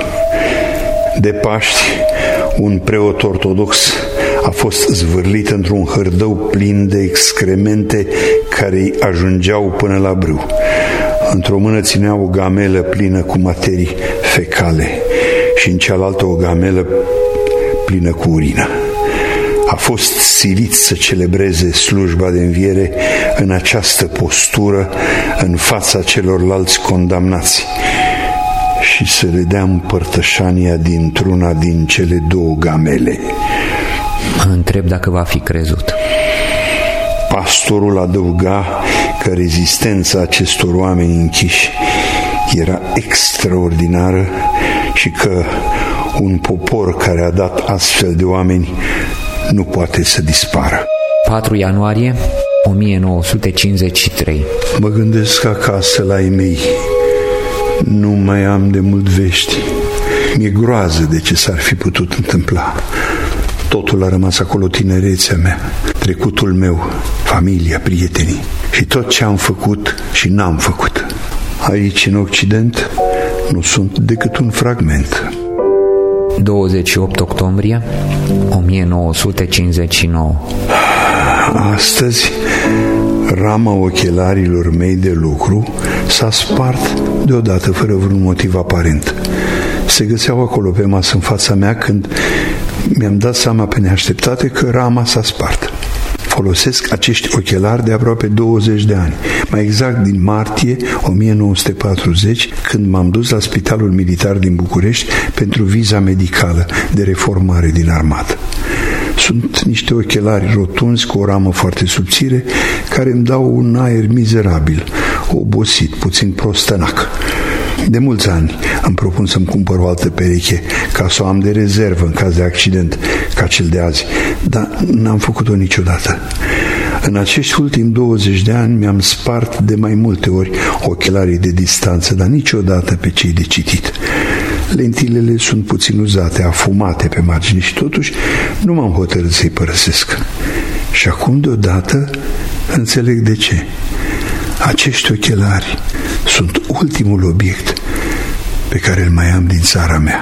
de Paști, un preot ortodox a fost zvârlit într-un hârdău plin de excremente care îi ajungeau până la brâu. Într-o mână ținea o gamelă plină cu materii fecale și în cealaltă o gamelă plină cu urină. A fost silit să celebreze slujba de înviere în această postură în fața celorlalți condamnați și să le dea împărtășania dintr-una din cele două gamele. Mă întreb dacă va fi crezut. Pastorul adăuga că rezistența acestor oameni închiși era extraordinară și că un popor care a dat astfel de oameni nu poate să dispară. 4 ianuarie 1953. Mă gândesc acasă la ei mei. Nu mai am de mult vești. Mi-e groază de ce s-ar fi putut întâmpla. Totul a rămas acolo: tinerețea mea, trecutul meu, familia, prietenii și tot ce am făcut și n-am făcut. Aici, în Occident, nu sunt decât un fragment. 28 octombrie 1959. Astăzi, rama ochelarilor mei de lucru s-a spart deodată fără vreun motiv aparent. Se găseau acolo pe masă în fața mea când mi-am dat seama pe neașteptate că rama s-a spart. Folosesc acești ochelari de aproape 20 de ani, mai exact din martie 1940, când m-am dus la Spitalul Militar din București pentru viza medicală de reformare din armată. Sunt niște ochelari rotunzi cu o ramă foarte subțire care îmi dau un aer mizerabil, obosit, puțin prostănac. De mulți ani îmi propun să-mi cumpăr o altă pereche ca să o am de rezervă în caz de accident ca cel de azi, dar n-am făcut-o niciodată. În acești ultimi 20 de ani mi-am spart de mai multe ori ochelarii de distanță, dar niciodată pe cei de citit. Lentilele sunt puțin uzate, afumate pe margine și totuși nu m-am hotărât să-i părăsesc. Și acum deodată înțeleg de ce. Acești ochelari sunt ultimul obiect pe care îl mai am din țara mea.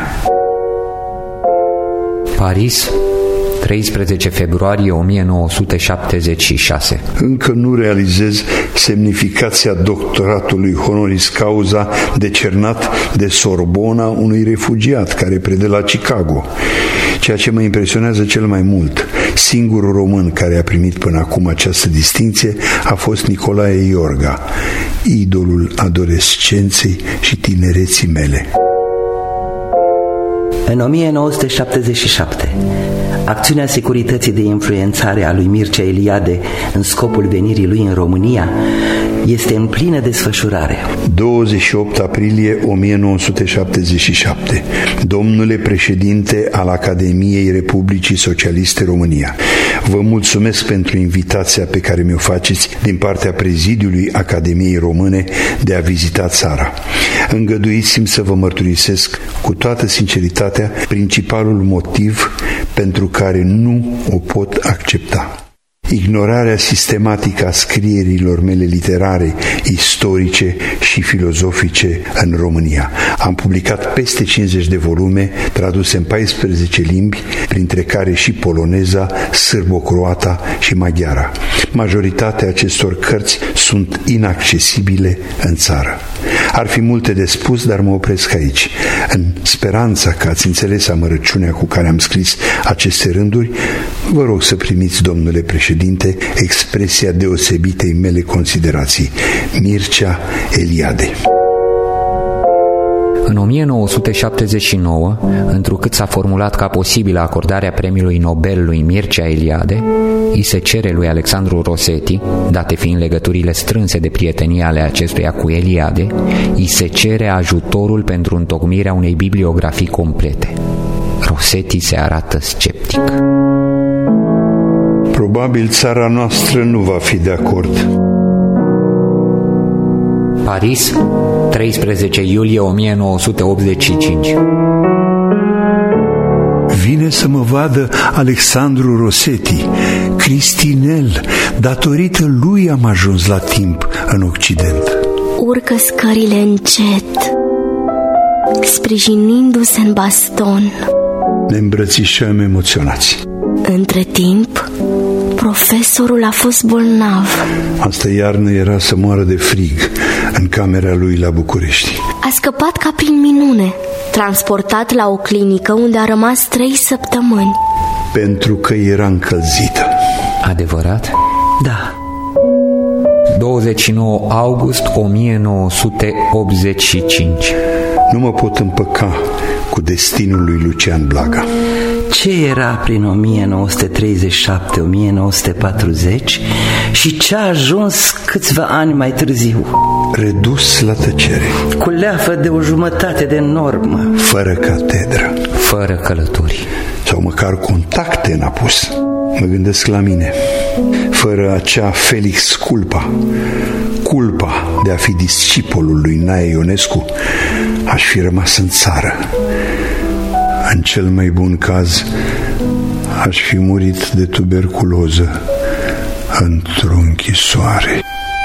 Paris, 13 februarie 1976. Încă nu realizez semnificația doctoratului honoris causa decernat de Sorbona unui refugiat care predă la Chicago. Ceea ce mă impresionează cel mai mult, singurul român care a primit până acum această distinție a fost Nicolae Iorga, idolul adolescenței și tinereții mele. În 1977, acțiunea securității de influențare a lui Mircea Eliade în scopul venirii lui în România este în plină desfășurare. 28 aprilie 1977. Domnule președinte al Academiei Republicii Socialiste România, vă mulțumesc pentru invitația pe care mi-o faceți din partea prezidiului Academiei Române de a vizita țara. Îngăduiți-mi să vă mărturisesc cu toată sinceritatea principalul motiv pentru care nu o pot accepta. Ignorarea sistematică a scrierilor mele literare, istorice și filozofice în România. Am publicat peste 50 de volume, traduse în 14 limbi, printre care și poloneza, sârbo-croata și maghiara. Majoritatea acestor cărți sunt inaccesibile în țară. Ar fi multe de spus, dar mă opresc aici. În speranța că ați înțeles amărăciunea cu care am scris aceste rânduri, vă rog să primiți, domnule președinte, expresia deosebitei mele considerații. Mircea Eliade. În 1979, întrucât s-a formulat ca posibilă acordarea premiului Nobel lui Mircea Eliade, îi se cere lui Alexandru Rossetti, date fiind legăturile strânse de prietenie ale acestuia cu Eliade, îi se cere ajutorul pentru întocmirea unei bibliografii complete. Rossetti se arată sceptic. Probabil țara noastră nu va fi de acord. Paris, 13 iulie 1985. Vine să mă vadă Alexandru Rossetti, Cristinel. Datorită lui am ajuns la timp în Occident. Urcă scările încet, sprijinindu-se în baston. Ne îmbrățișăm emoționați. Între timp, profesorul a fost bolnav. Astă iarnă era să moară de frig în camera lui la București. A scăpat ca prin minune, transportat la o clinică unde a rămas 3 săptămâni. Pentru că era încălzită. Adevărat? Da. 29 august 1985. Nu mă pot împăca cu destinul lui Lucian Blaga. Ce era prin 1937-1940 și ce a ajuns câțiva ani mai târziu? Redus la tăcere, cu leafă de o jumătate de normă, fără catedră, fără călători, sau măcar contacte în apus. Mă gândesc la mine, fără acea Felix culpa de a fi discipolul lui Nae Ionescu, aș fi rămas în țară. În cel mai bun caz, aș fi murit de tuberculoză într-o închisoare.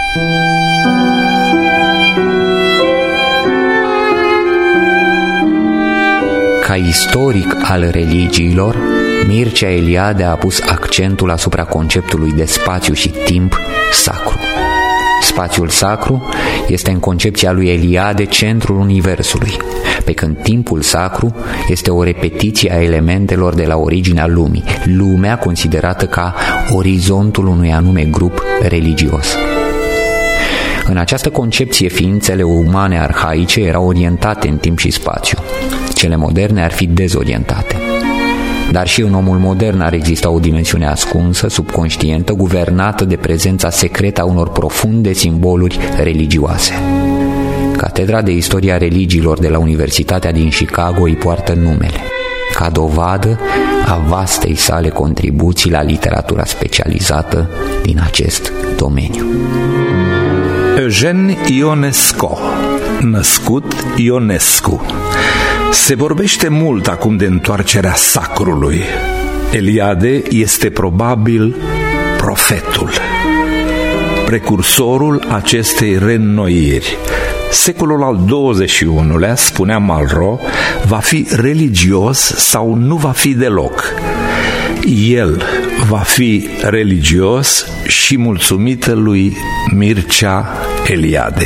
Ca istoric al religiilor, Mircea Eliade a pus accentul asupra conceptului de spațiu și timp sacru. Spațiul sacru este în concepția lui Eliade centrul universului, pe când timpul sacru este o repetiție a elementelor de la originea lumii, lumea considerată ca orizontul unui anume grup religios. În această concepție, ființele umane arhaice erau orientate în timp și spațiu. Cele moderne ar fi dezorientate. Dar și în omul modern ar exista o dimensiune ascunsă, subconștientă, guvernată de prezența secretă a unor profunde simboluri religioase. Catedra de Istoria Religiilor de la Universitatea din Chicago îi poartă numele, ca dovadă a vastei sale contribuții la literatura specializată din acest domeniu. Eugen Ionesco, născut Ionescu. Se vorbește mult acum de întoarcerea sacrului. Eliade este probabil profetul, precursorul acestei reînnoiri. Secolul al XXI-lea, spunea Malraux, va fi religios sau nu va fi deloc. El va fi religios și mulțumită lui Mircea Eliade.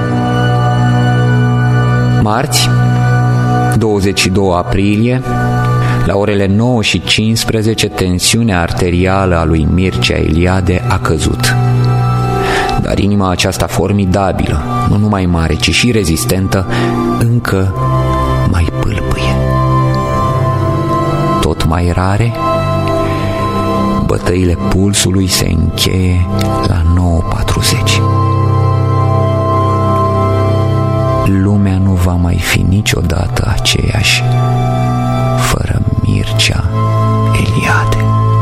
Marți, 22 aprilie, la orele 9:15, tensiunea arterială a lui Mircea Eliade a căzut. Dar inima aceasta formidabilă, nu numai mare, ci și rezistentă, încă mai pâlpâie. Tot mai rare, bătăile pulsului se încheie la 9:40. Lumea nu va mai fi niciodată aceeași fără Mircea Eliade.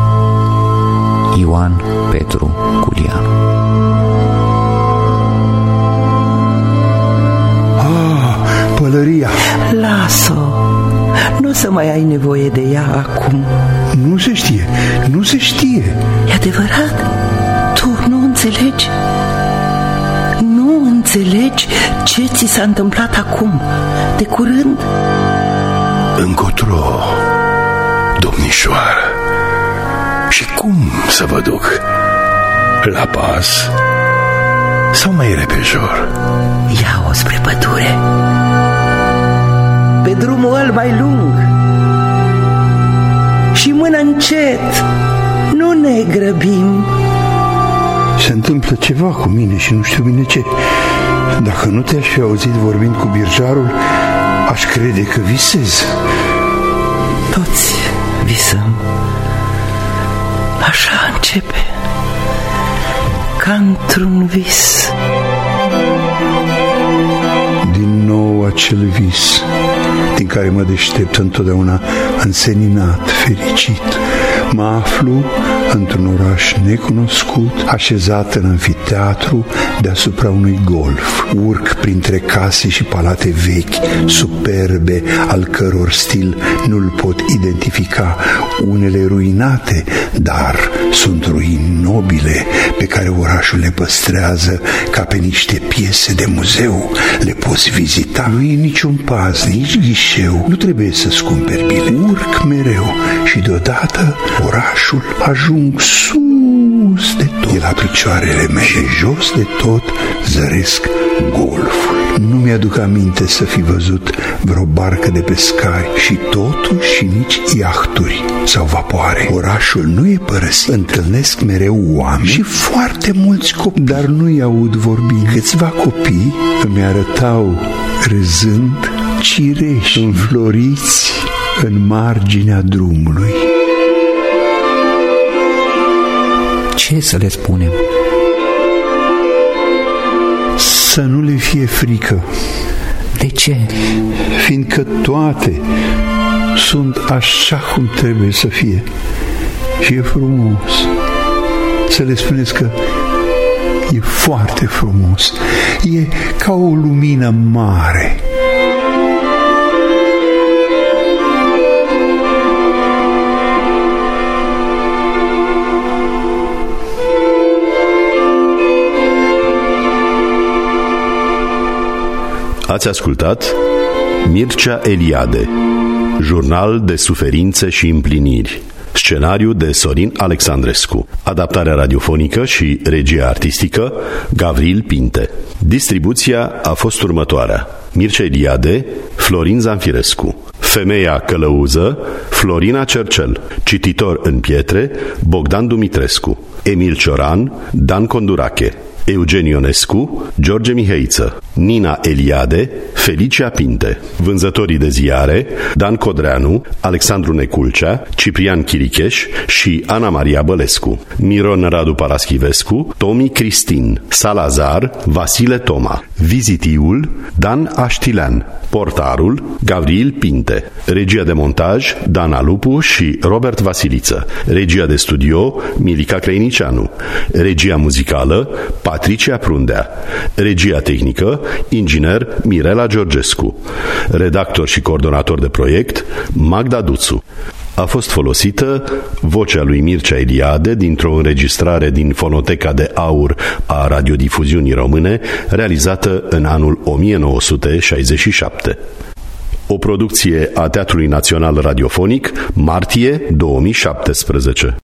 Ioan Petru Culianu. Pălăria. Lasă-o. Nu o să mai ai nevoie de ea acum. Nu se știe, nu se știe. E adevărat? Tu nu înțelegi? Nu înțelegi ce ți s-a întâmplat acum, de curând? Încotro, domnișoară, și cum să vă duc? La pas sau mai repejor? Ia-o spre pădure, pe drumul ăl mai lung, și mână încet, nu ne grăbim. Se întâmplă ceva cu mine și nu știu bine ce. Dacă nu te-aș fi auzit vorbind cu birjarul, aș crede că visez. Toți visăm. Așa începe, ca într-un vis. Din nou acel vis din care mă deștept întotdeauna înseninat, fericit. Mă aflu într-un oraș necunoscut, așezat în anfiteatru deasupra unui golf. Urc printre case și palate vechi, superbe, al căror stil nu-l pot identifica, unele ruinate, dar sunt ruini nobile pe care orașul le păstrează ca pe niște piese de muzeu. Le poți vizita. Nu e niciun pas, nici ghișeu. Nu trebuie să-ți cumperi bilet. Urc mereu și deodată orașul ajung sus de tot, de la picioarele mele, și jos de tot zăresc golful. Nu mi-aduc aminte să fi văzut vreo barcă de pescari și totuși nici iahturi sau vapoare. Orașul nu e părăsit. Întâlnesc mereu oameni și foarte mulți copii, dar nu-i aud vorbind. Câțiva copii îmi arătau râzând cireși înfloriți în marginea drumului. Ce să le spunem? Să nu le fie frică. De ce? Fiindcă toate sunt așa cum trebuie să fie. Și e frumos. Să le spuneți că e foarte frumos. E ca o lumină mare. Ați ascultat Mircea Eliade, jurnal de suferințe și împliniri, scenariu de Sorin Alexandrescu, adaptarea radiofonică și regia artistică Gavril Pinte. Distribuția a fost următoarea: Mircea Eliade, Florin Zanfirescu; Femeia călăuză, Florina Cercel; Cititor în pietre, Bogdan Dumitrescu; Emil Cioran, Dan Condurache; Eugen Ionescu, George Mihăiță; Nina Eliade, Felicia Pinte; Vânzătorii de ziare, Dan Codreanu, Alexandru Neculcea, Ciprian Chiricheș și Ana Maria Bălescu; Miron Radu Paraschivescu, Tomi Cristin; Salazar, Vasile Toma; Vizitiul, Dan Aștilean; Portarul, Gavril Pinte; Regia de montaj, Dana Lupu și Robert Vasiliță; Regia de studio, Milica Creinicianu; Regia muzicală, Patricia Prundea; Regia tehnică, inginer Mirela Georgescu; redactor și coordonator de proiect, Magda Duțu. A fost folosită vocea lui Mircea Eliade dintr-o înregistrare din Fonoteca de Aur a Radiodifuziunii Române, realizată în anul 1967. O producție a Teatrului Național Radiofonic, martie 2017.